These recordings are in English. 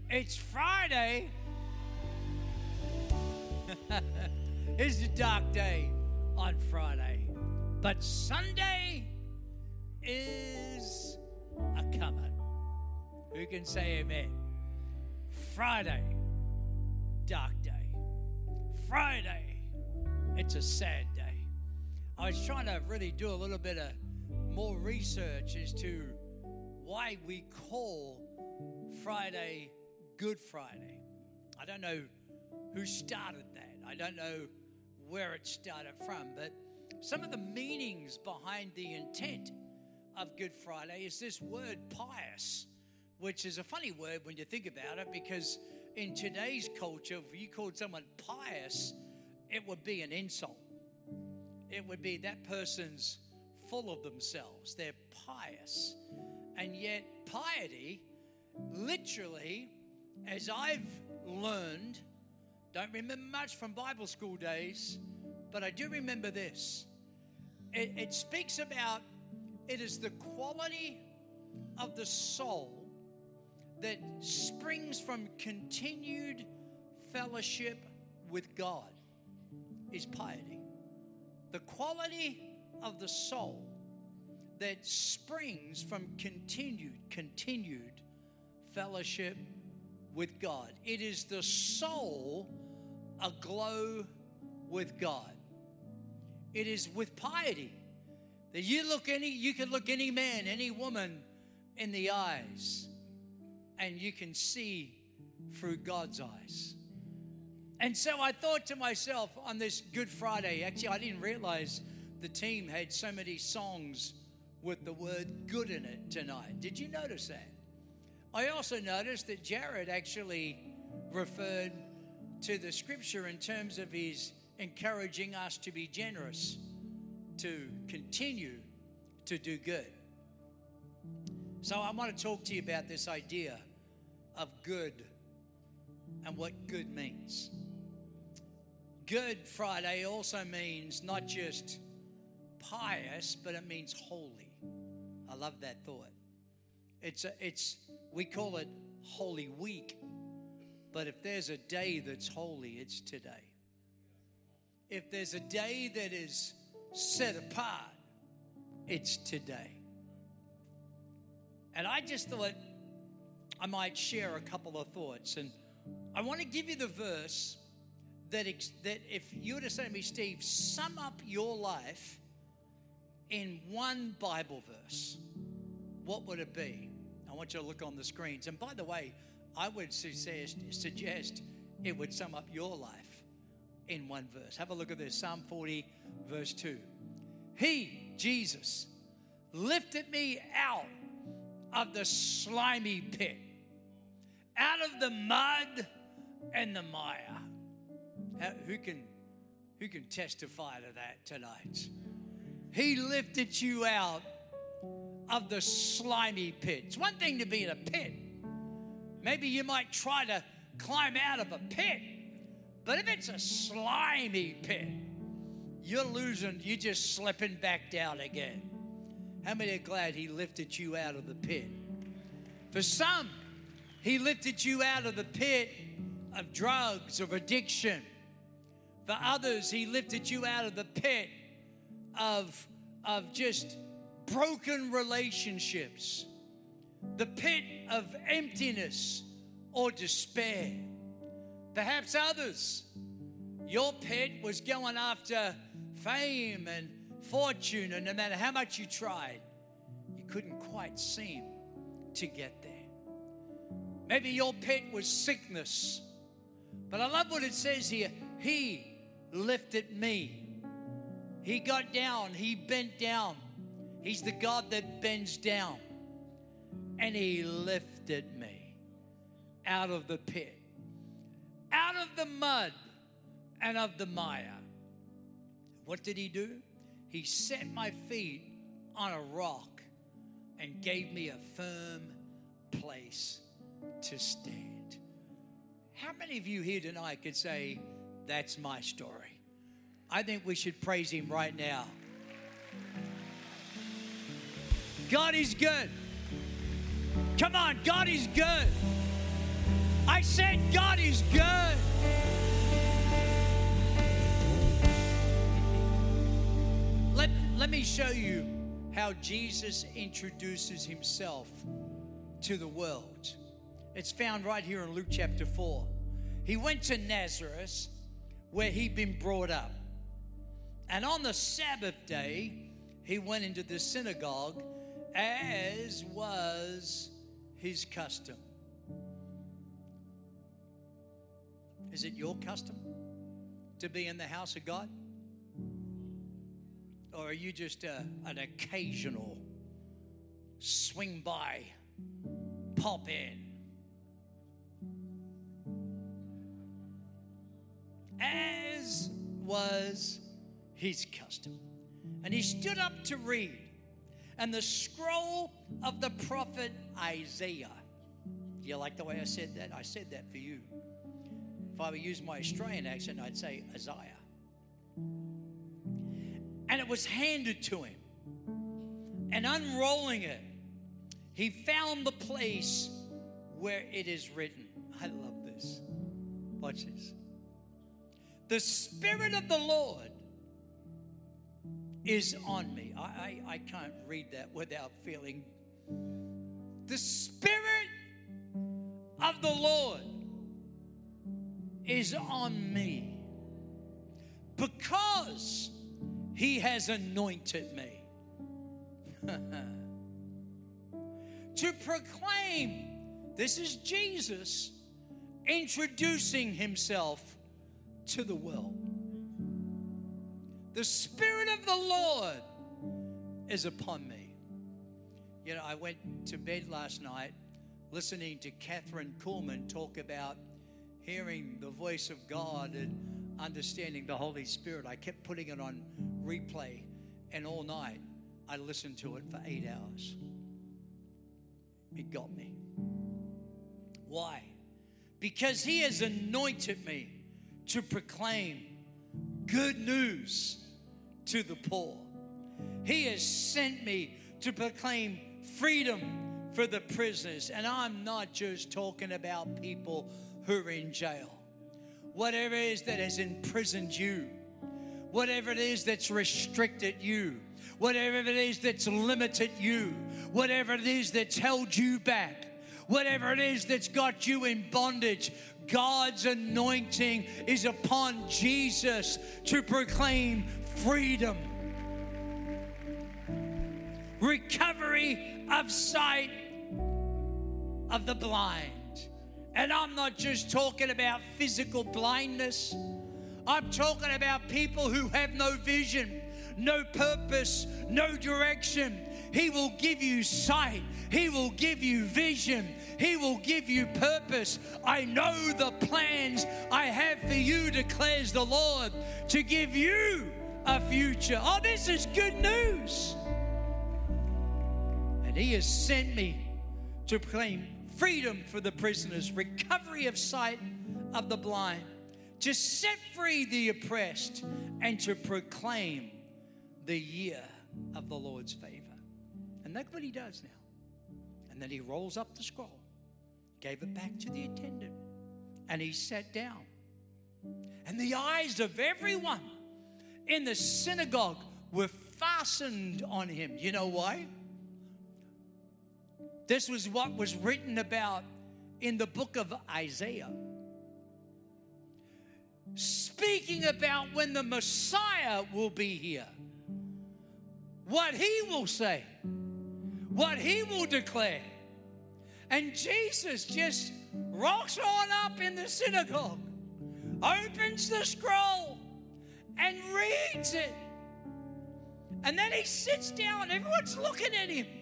It's Friday. It's a dark day on Friday, but Sunday is a coming. Who can say amen? Friday, dark day. Friday, it's a sad day. I was trying to really do a little bit of more research as to why we call Friday Good Friday. I don't know who started that. I don't know where it started from, but some of the meanings behind the intent of Good Friday is this word pious, which is a funny word when you think about it, because in today's culture, if you called someone pious, it would be an insult. It would be that person's full of themselves. They're pious. And yet piety, literally, as I've learned, don't remember much from Bible school days, but I do remember this. It speaks about, it is the quality of the soul that springs from continued fellowship with God is piety. The quality of the soul that springs from continued fellowship with God. It is the soul aglow with God. It is with piety that you can look any man, any woman in the eyes, and you can see through God's eyes. And so I thought to myself on this Good Friday, actually I didn't realize the team had so many songs with the word good in it tonight. Did you notice that? I also noticed that Jared actually referred to the scripture in terms of his encouraging us to be generous, to continue to do good. So I want to talk to you about this idea of good and what good means. Good Friday also means not just pious, but it means holy. I love that thought. We call it Holy Week, but if there's a day that's holy, it's today. If there's a day that is set apart, it's today. And I just thought I might share a couple of thoughts, and I want to give you the verse that if you were to say to me, Steve, sum up your life in one Bible verse, what would it be? I want you to look on the screens. And by the way, I would suggest it would sum up your life in one verse. Have a look at this, Psalm 40, verse 2. He, Jesus, lifted me out of the slimy pit, out of the mud and the mire. Who can testify to that tonight? He lifted you out of the slimy pit. It's one thing to be in a pit. Maybe you might try to climb out of a pit, but if it's a slimy pit, you're just slipping back down again. How many are glad he lifted you out of the pit? For some, he lifted you out of the pit of drugs, of addiction. For others, he lifted you out of the pit of just broken relationships, the pit of emptiness or despair. Perhaps others, your pit was going after fame and fortune, and no matter how much you tried, you couldn't quite seem to get there. Maybe your pit was sickness, but I love what it says here. He lifted me. He got down, he bent down. He's the God that bends down. And he lifted me out of the pit, out of the mud and of the mire. What did he do? He set my feet on a rock and gave me a firm place to stand. How many of you here tonight could say, that's my story? I think we should praise him right now. God is good. Come on, God is good. I said, God is good. Let me show you how Jesus introduces himself to the world. It's found right here in Luke chapter 4. He went to Nazareth, where he'd been brought up. And on the Sabbath day, he went into the synagogue, as was his custom. Is it your custom to be in the house of God? Or are you just an occasional swing by, pop in? As was his custom. And he stood up to read. And the scroll of the prophet Isaiah. Do you like the way I said that? I said that for you. If I were to use my Australian accent, I'd say Isaiah. And it was handed to him. And unrolling it, he found the place where it is written. I love this. Watch this. The Spirit of the Lord is on me. I can't read that without feeling. The Spirit of the Lord is on me because he has anointed me to proclaim. This is Jesus introducing himself to the world. The Spirit of the Lord is upon me. You know, I went to bed last night listening to Catherine Kuhlman talk about hearing the voice of God and understanding the Holy Spirit. I kept putting it on replay, and all night I listened to it for 8 hours. It got me. Why? Because he has anointed me to proclaim good news to the poor. He has sent me to proclaim freedom for the prisoners. And I'm not just talking about people who are in jail. Whatever it is that has imprisoned you, whatever it is that's restricted you, whatever it is that's limited you, whatever it is that's held you back, whatever it is that's got you in bondage, God's anointing is upon Jesus to proclaim freedom, recovery of sight of the blind. And I'm not just talking about physical blindness. I'm talking about people who have no vision, no purpose, no direction. He will give you sight. He will give you vision. He will give you purpose. I know the plans I have for you, declares the Lord, to give you a future. Oh, this is good news. And he has sent me to proclaim freedom for the prisoners, recovery of sight of the blind, to set free the oppressed, and to proclaim the year of the Lord's favor. And that's what he does now. And then he rolls up the scroll, gave it back to the attendant, and he sat down. And the eyes of everyone in the synagogue were fastened on him. You know why? This was what was written about in the book of Isaiah, speaking about when the Messiah will be here, what he will say, what he will declare. And Jesus just rocks on up in the synagogue, opens the scroll and reads it. And then he sits down. Everyone's looking at him.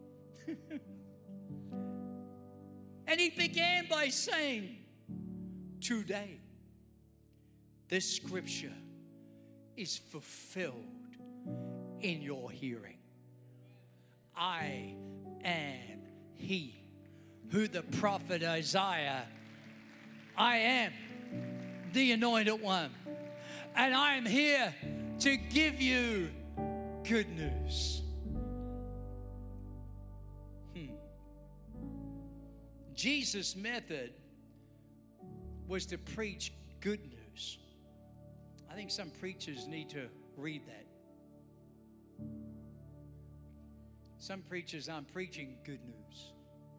And he began by saying, today, this scripture is fulfilled in your hearing. I am he who the prophet Isaiah, I am the anointed one. And I am here to give you good news. Jesus' method was to preach good news. I think some preachers need to read that. Some preachers aren't preaching good news.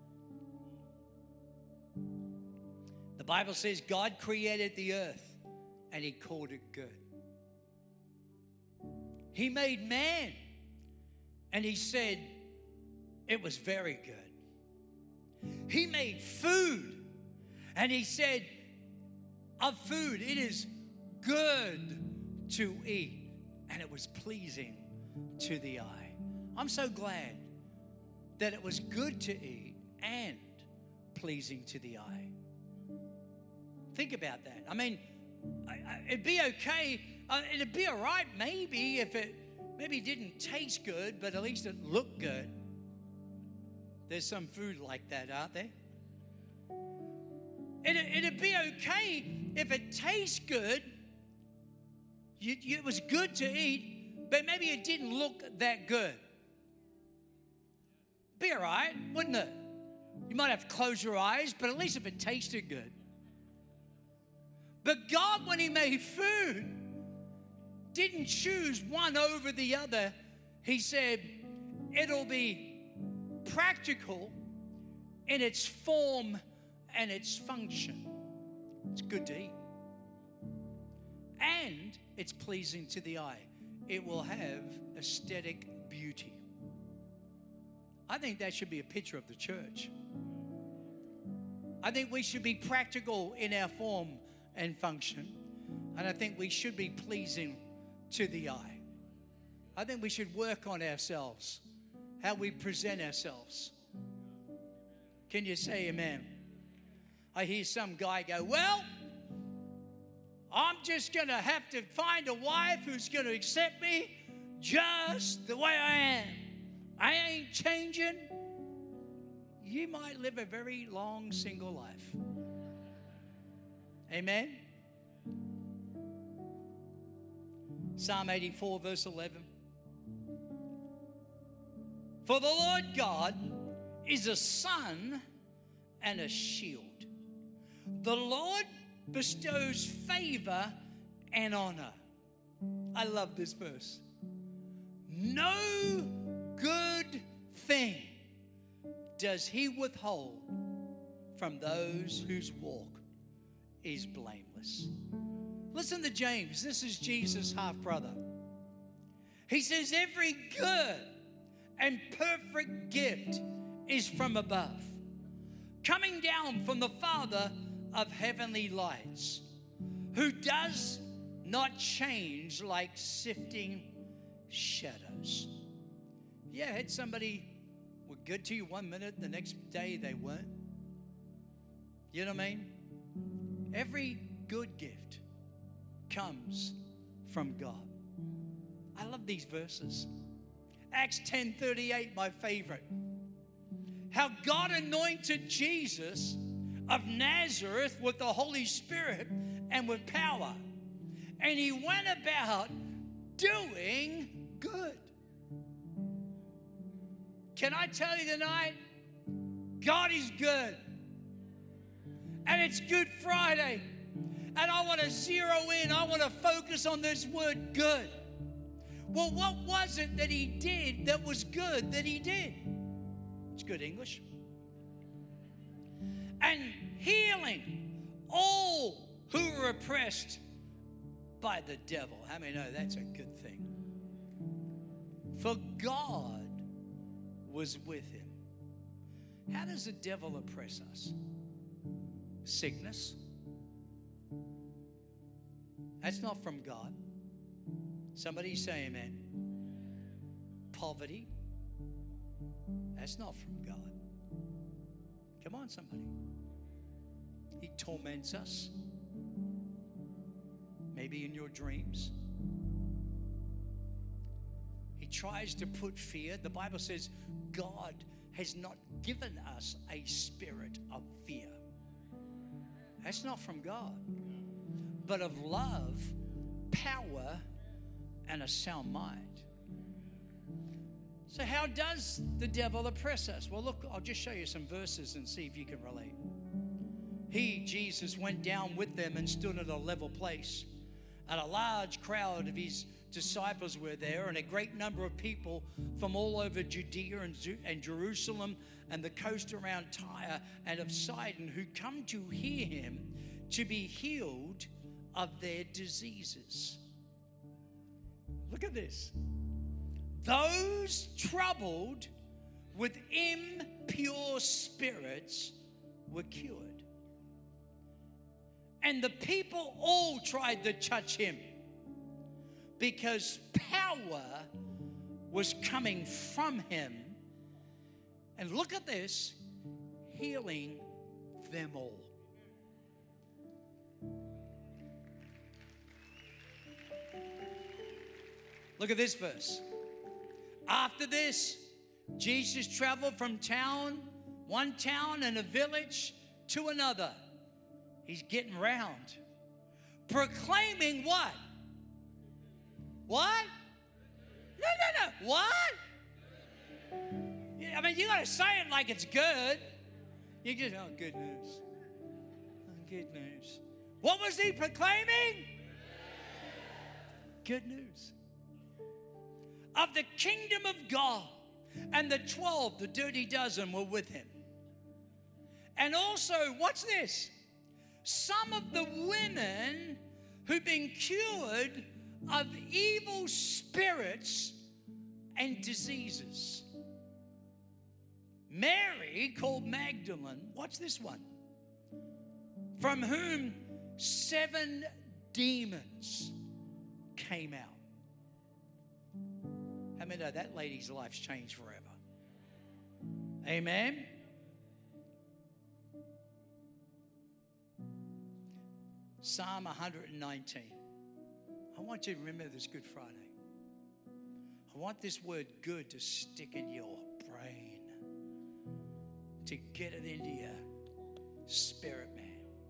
The Bible says God created the earth and He called it good. He made man and He said it was very good. He made food and He said of food it is good to eat, and it was pleasing to the eye. I'm so glad that it was good to eat and pleasing to the eye. Think about that. I mean, it'd be okay. It'd be all right maybe if it maybe didn't taste good, but at least it looked good. There's some food like that, aren't there? It'd be okay if it tastes good. It was good to eat, but maybe it didn't look that good. Be all right, wouldn't it? You might have to close your eyes, but at least if it tasted good. But God, when He made food, didn't choose one over the other. He said, it'll be practical in its form and its function. It's good to eat. And it's pleasing to the eye. It will have aesthetic beauty. I think that should be a picture of the church. I think we should be practical in our form and function. And I think we should be pleasing to the eye. I think we should work on ourselves, how we present ourselves. Can you say amen? I hear some guy go, well, I'm just going to have to find a wife who's going to accept me just the way I am. I ain't changing. You might live a very long single life. Amen? Psalm 84 verse 11. For the Lord God is a sun and a shield. The Lord bestows favor and honor. I love this verse. No good thing does He withhold from those whose walk is blameless. Listen to James. This is Jesus' half-brother. He says, every good and perfect gift is from above, coming down from the Father of heavenly lights, who does not change like sifting shadows. Yeah, had somebody were good to you one minute, the next day they weren't. You know what I mean? Every good gift comes from God. I love these verses. Acts 10:38, my favorite. How God anointed Jesus of Nazareth with the Holy Spirit and with power. And He went about doing good. Can I tell you tonight? God is good. And it's Good Friday. And I want to zero in. I want to focus on this word good. Well, what was it that He did that was good that He did? It's good English. And healing all who were oppressed by the devil. How many know that's a good thing? For God was with Him. How does the devil oppress us? Sickness. That's not from God. Somebody say amen. Poverty. That's not from God. Come on, somebody. He torments us. Maybe in your dreams. He tries to put fear. The Bible says God has not given us a spirit of fear. That's not from God. But of love, power, and a sound mind. So how does the devil oppress us? Well, look, I'll just show you some verses and see if you can relate. He Jesus went down with them and stood at a level place. And a large crowd of his disciples were there, and a great number of people from all over Judea and Jerusalem and the coast around Tyre and of Sidon, who come to hear him to be healed of their diseases. Look at this. Those troubled with impure spirits were cured. And the people all tried to touch him because power was coming from him. And look at this, healing them all. Look at this verse. After this, Jesus traveled from one town and a village to another. He's getting round. Proclaiming what? What? No. What? I mean, you got to say it like it's good. You just, oh, good news. Oh, good news. What was he proclaiming? Good news. Of the kingdom of God. And the 12, the dirty dozen, were with him. And also, watch this. Some of the women who've been cured of evil spirits and diseases. Mary, called Magdalene, watch this one, from whom 7 demons came out. How many know that lady's life's changed forever? Amen. Psalm 119. I want you to remember this Good Friday. I want this word good to stick in your brain, to get it into your spirit, man.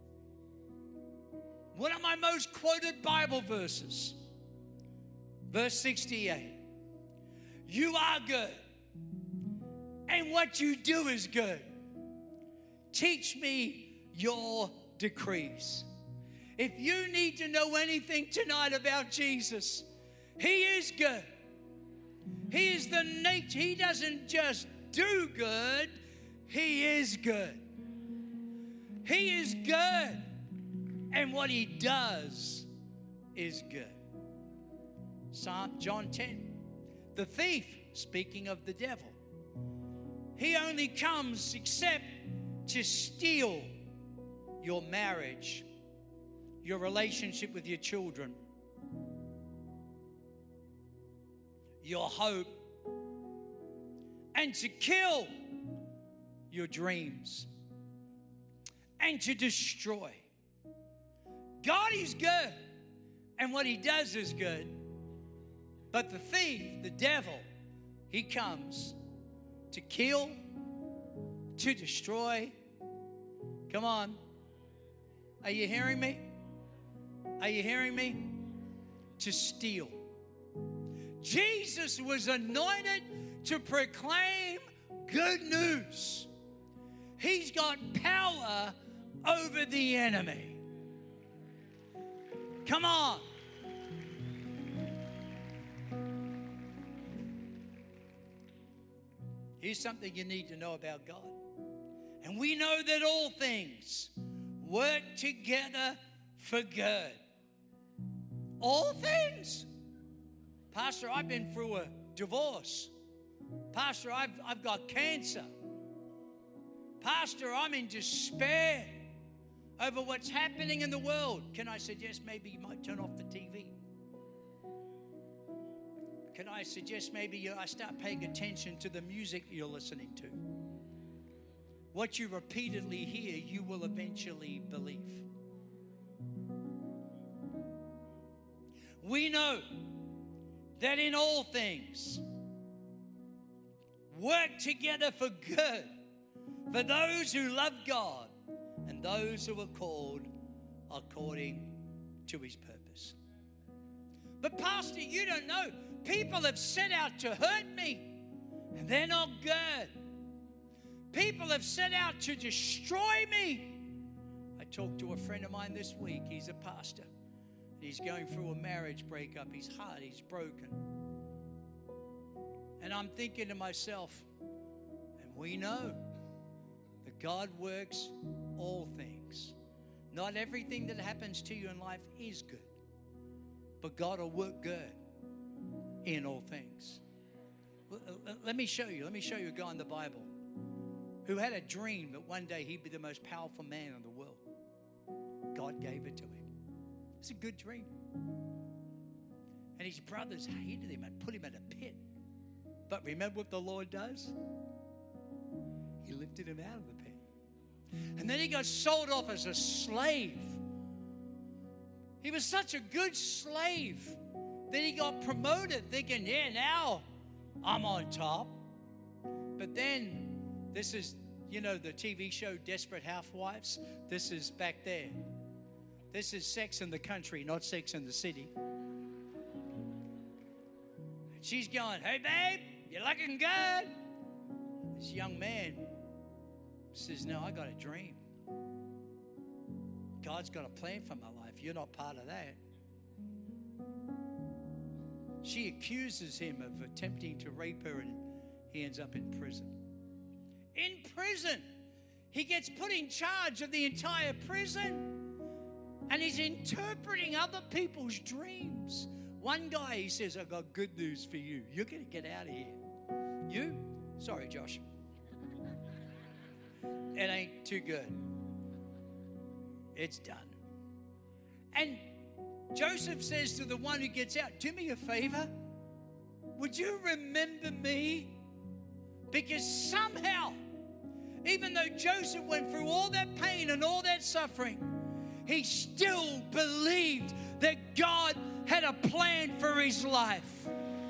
One of my most quoted Bible verses, verse 68. You are good, and what you do is good. Teach me your decrees. If you need to know anything tonight about Jesus, he is good. He is the nature. He doesn't just do good. He is good. He is good. And what he does is good. John 10. The thief, speaking of the devil, he only comes except to steal your marriage, your relationship with your children, your hope, and to kill your dreams, and to destroy. God is good, and what he does is good. But the thief, the devil, he comes to kill, to destroy. Come on. Are you hearing me? Are you hearing me? To steal. Jesus was anointed to proclaim good news. He's got power over the enemy. Come on. Here's something you need to know about God. And we know that all things work together for good. All things. Pastor, I've been through a divorce. Pastor, I've got cancer. Pastor, I'm in despair over what's happening in the world. Can I suggest maybe you might turn off the TV? Can I suggest maybe I start paying attention to the music you're listening to? What you repeatedly hear, you will eventually believe. We know that in all things work together for good for those who love God and those who are called according to his purpose. But Pastor, you don't know. People have set out to hurt me, and they're not good. People have set out to destroy me. I talked to a friend of mine this week. He's a pastor. He's going through a marriage breakup. His heart, he's broken. And I'm thinking to myself, and we know that God works all things. Not everything that happens to you in life is good, but God will work good in all things. Let me show you a guy in the Bible who had a dream that one day he'd be the most powerful man in the world. God gave it to him. It's a good dream. And his brothers hated him and put him in a pit. But remember what the Lord does? He lifted him out of the pit. And then he got sold off as a slave. He was such a good slave that he got promoted, thinking, yeah, now I'm on top. But then, this is, the TV show Desperate Housewives. This is back there. This is Sex in the Country, not Sex in the City. And she's going, hey, babe, you're looking good. This young man says, no, I got a dream. God's got a plan for my life. You're not part of that. She accuses him of attempting to rape her, and he ends up in prison. In prison, he gets put in charge of the entire prison, and he's interpreting other people's dreams. One guy, he says, I got good news for you. You're going to get out of here. You? Sorry, Josh. It ain't too good. It's done. And Joseph says to the one who gets out, do me a favor. Would you remember me? Because somehow, even though Joseph went through all that pain and all that suffering, he still believed that God had a plan for his life.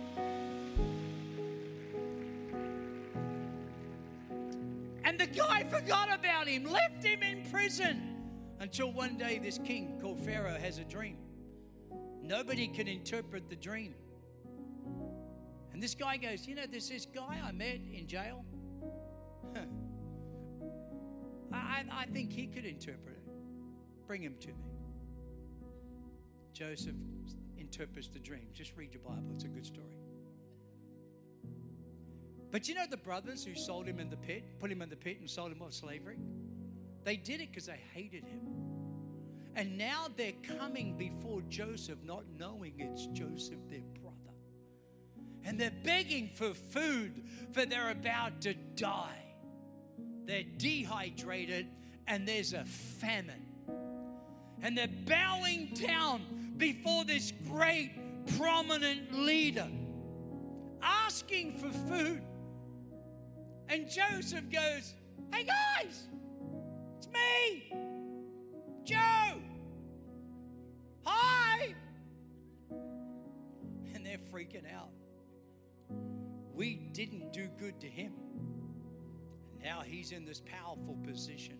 And the guy forgot about him, left him in prison, until one day this king called Pharaoh has a dream. Nobody can interpret the dream. And this guy goes, there's this guy I met in jail. I think he could interpret it. Bring him to me. Joseph interprets the dream. Just read your Bible. It's a good story. But the brothers who sold him in the pit, put him in the pit and sold him off slavery? They did it because they hated him. And now they're coming before Joseph, not knowing it's Joseph, their brother. And they're begging for food, for they're about to die. They're dehydrated, and there's a famine. And they're bowing down before this great, prominent leader, asking for food. And Joseph goes, hey guys, it's me, Joe. Hi. And they're freaking out. We didn't do good to him. And now he's in this powerful position.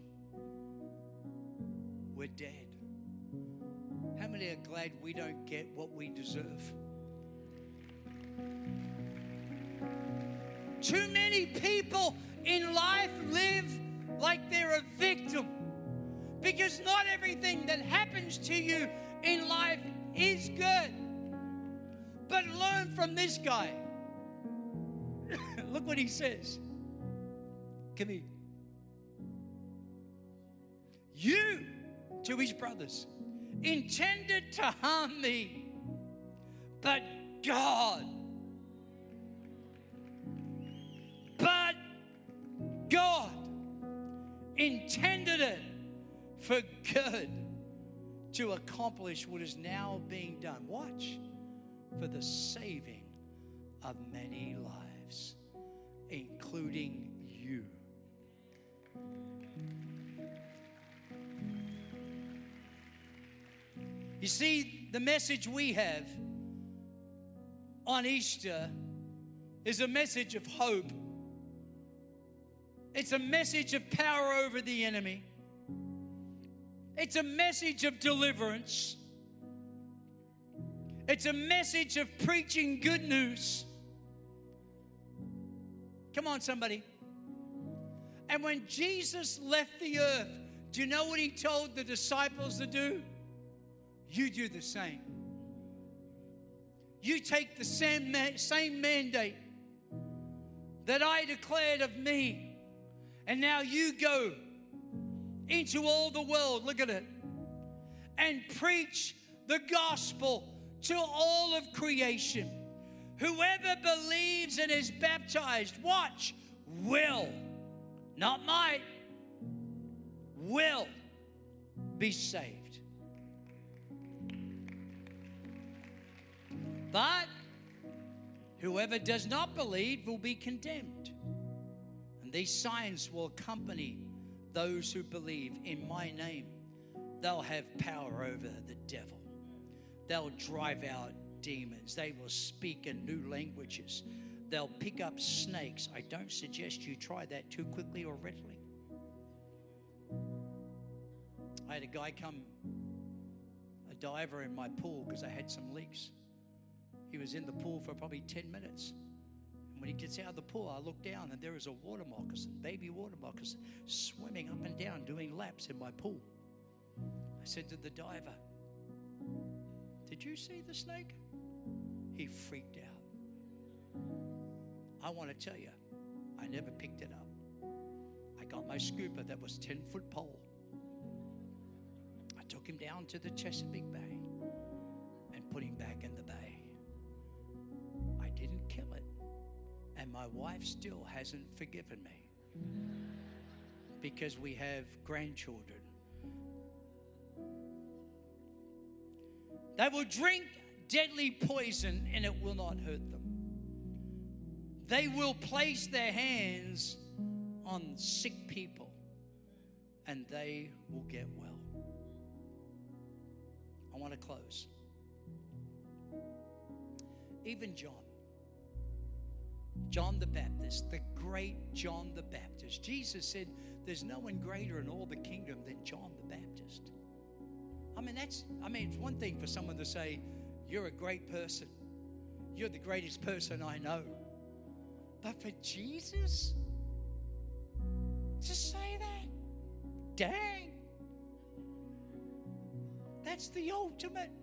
We're dead. How many are glad we don't get what we deserve? Too many people in life live like they're a victim, because not everything that happens to you in life is good. But learn from this guy. Look what he says. Come here. You, to his brothers, intended to harm me, but God intended it for good to accomplish what is now being done. Watch. For the saving of many lives, including you. You see, the message we have on Easter is a message of hope. It's a message of power over the enemy. It's a message of deliverance. It's a message of preaching good news. Come on, somebody. And when Jesus left the earth Do you know what he told the disciples to do? You do the same. You take the same mandate that I declared of me, and now you go into all the world, look at it, and preach the gospel to all of creation. Whoever believes and is baptized, watch, will, not might, will be saved. But whoever does not believe will be condemned. And these signs will accompany those who believe in my name. They'll have power over the devil. They'll drive out demons. They will speak in new languages. They'll pick up snakes. I don't suggest you try that too quickly or readily. I had a guy come, a diver in my pool because I had some leaks. He was in the pool for probably 10 minutes. And when he gets out of the pool, I look down and there is a water moccasin, baby water moccasin, swimming up and down, doing laps in my pool. I said to the diver, "Did you see the snake?" He freaked out. I want to tell you, I never picked it up. I got my scuba that was 10-foot pole. I took him down to the Chesapeake Bay and put him back in the bay. I didn't kill it. And my wife still hasn't forgiven me because we have grandchildren. They will drink deadly poison and it will not hurt them. They will place their hands on sick people and they will get well. I want to close. Even John the Baptist, the great John the Baptist. Jesus said there's no one greater in all the kingdom than John the Baptist. It's one thing for someone to say, you're a great person. You're the greatest person I know. But for Jesus to say that, dang, that's the ultimate.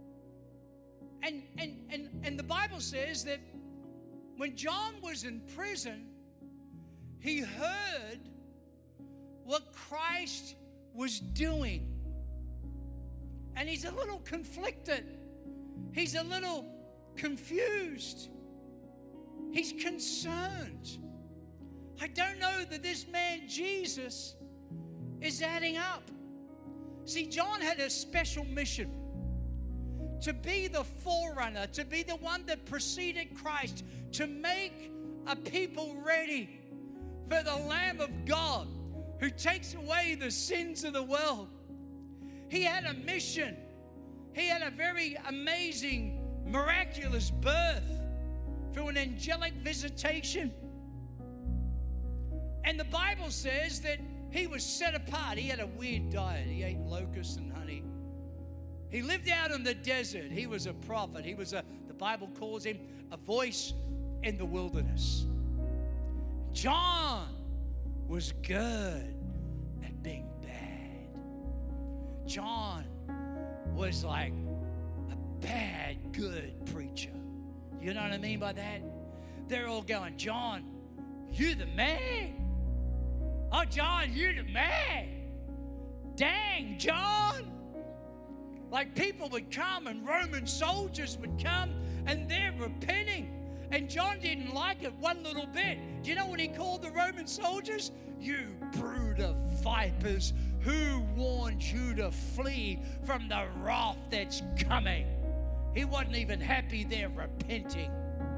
And the Bible says that when John was in prison, he heard what Christ was doing. And he's a little conflicted. He's a little confused. He's concerned. I don't know that this man Jesus is adding up. See, John had a special mission to be the forerunner, to be the one that preceded Christ, to make a people ready for the Lamb of God who takes away the sins of the world. He had a mission. He had a very amazing, miraculous birth through an angelic visitation. And the Bible says that he was set apart. He had a weird diet. He ate locusts and honey. He lived out in the desert. He was a prophet. He was the Bible calls him a voice in the wilderness. John was good at being bad. John was like a bad, good preacher. You know what I mean by that? They're all going, John, you the man. Oh, John, you the man. Dang, John. Like people would come and Roman soldiers would come and they're repenting. And John didn't like it one little bit. Do you know what he called the Roman soldiers? You brood of vipers, who warned you to flee from the wrath that's coming? He wasn't even happy they're repenting.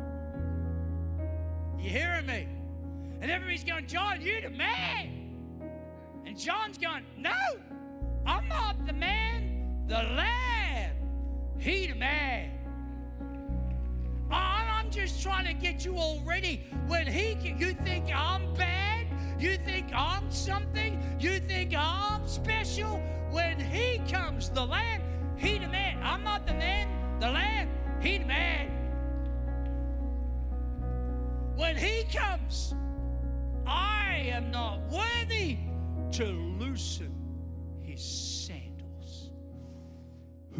You hearing me? And everybody's going, John, you're the man. And John's going, no, I'm not the man, the Lamb. He the man. I'm just trying to get you all ready. When you think I'm bad, you think I'm something, you think I'm special. When he comes, the Lamb, he the man. I'm not the man, the Lamb, he the man. When he comes, I am not worthy to loosen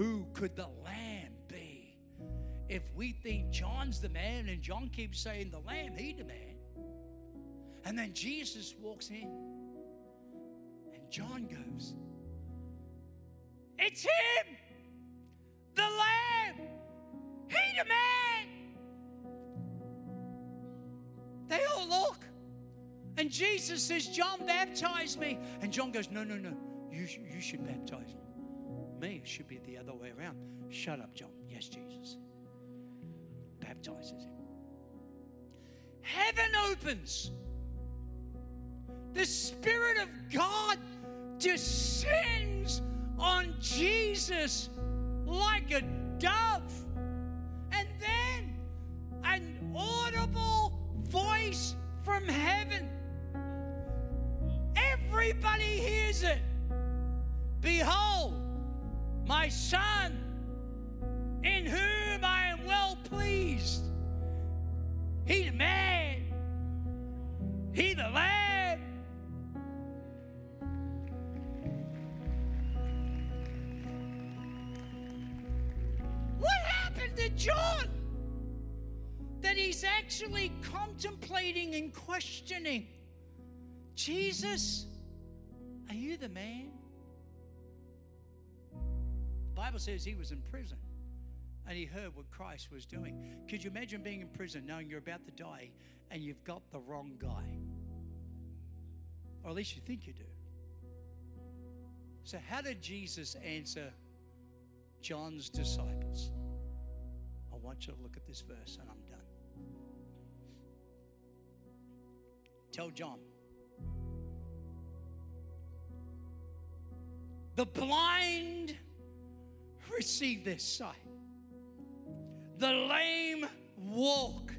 who could the Lamb be? If we think John's the man, and John keeps saying the Lamb, he the man. And then Jesus walks in, and John goes, it's him, the Lamb, he the man. They all look, and Jesus says, John, baptize me. And John goes, no, you should baptize me. It should be the other way around. Shut up, John. Yes, Jesus. Baptizes him. Heaven opens. The Spirit of God descends on Jesus like a dove. And then an audible voice from heaven. Everybody hears it. Behold, my Son, in whom I am well pleased. He the man. He the Lamb. What happened to John? That he's actually contemplating and questioning. Jesus, are you the man? The Bible says he was in prison and he heard what Christ was doing. Could you imagine being in prison knowing you're about to die and you've got the wrong guy? Or at least you think you do. So how did Jesus answer John's disciples? I want you to look at this verse and I'm done. Tell John, the blind receive their sight. The lame walk.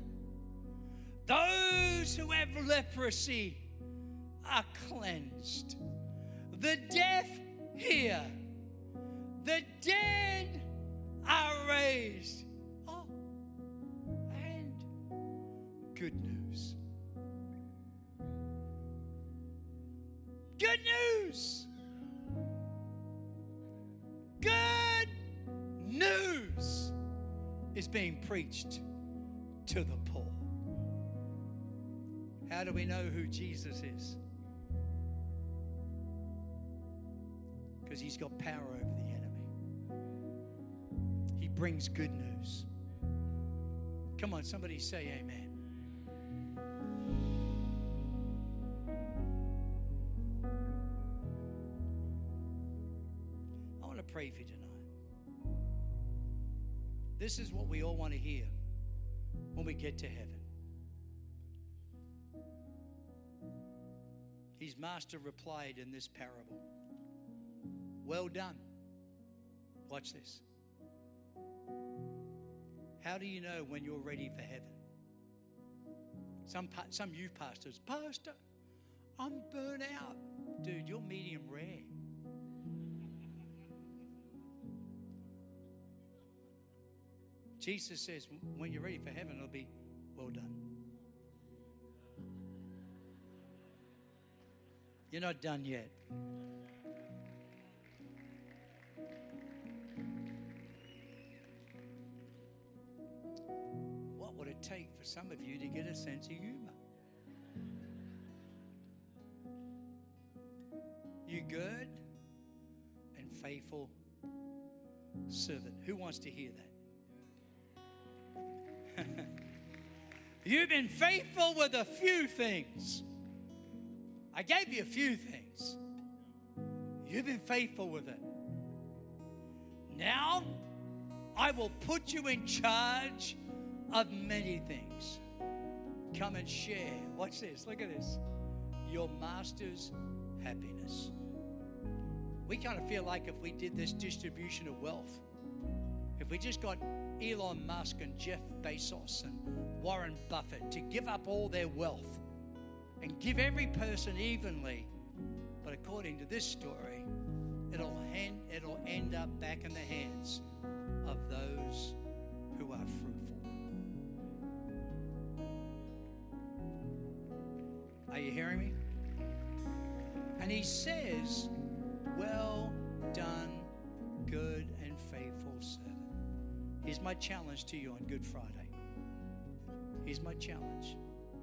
Those who have leprosy are cleansed. The deaf hear. The dead are raised. Oh, and good news. Good news. Good news is being preached to the poor. How do we know who Jesus is? Because he's got power over the enemy. He brings good news. Come on, somebody say amen. I want to pray for you tonight. This is what we all want to hear when we get to heaven. His master replied in this parable, well done. Watch this. How do you know when you're ready for heaven? Some youth pastors, Pastor, I'm burnt out. Dude, you're medium rare. Jesus says, when you're ready for heaven, it'll be well done. You're not done yet. What would it take for some of you to get a sense of humor? You good and faithful servant. Who wants to hear that? You've been faithful with a few things. I gave you a few things. You've been faithful with it. Now, I will put you in charge of many things. Come and share. Watch this. Look at this. Your master's happiness. We kind of feel like if we did this distribution of wealth, if we just got Elon Musk and Jeff Bezos and Warren Buffett to give up all their wealth and give every person evenly, but according to this story, it'll end up back in the hands of those who are fruitful. Are you hearing me? And he says, well done, good and faithful Here's my challenge to you on Good Friday. Here's my challenge.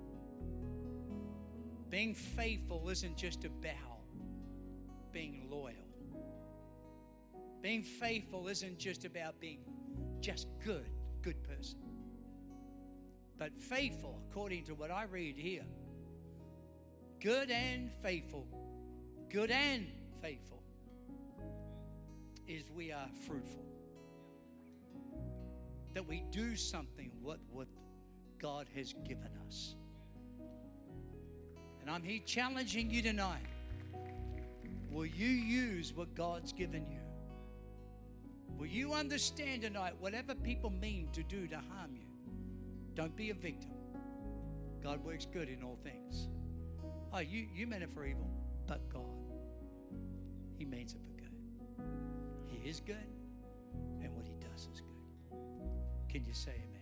Being faithful isn't just about being loyal. Being faithful isn't just about being just good person. But faithful, according to what I read here, good and faithful, is we are fruitful. That we do something what God has given us. And I'm here challenging you tonight. Will you use what God's given you? Will you understand tonight whatever people mean to do to harm you? Don't be a victim. God works good in all things. Oh, you meant it for evil, but God, He means it for good. He is good, and what He does is good. Can you say amen?